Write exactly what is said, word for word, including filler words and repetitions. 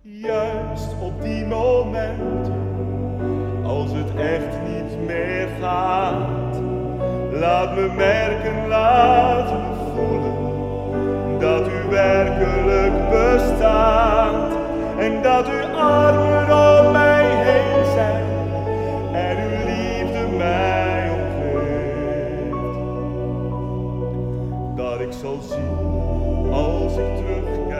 Juist op die momenten, als het echt niet meer gaat, laat me merken, laat me voelen, dat u werkelijk bestaat. En dat uw armen om mij heen zijn, en uw liefde mij omgeeft. Dat ik zal zien, als ik terugkijk,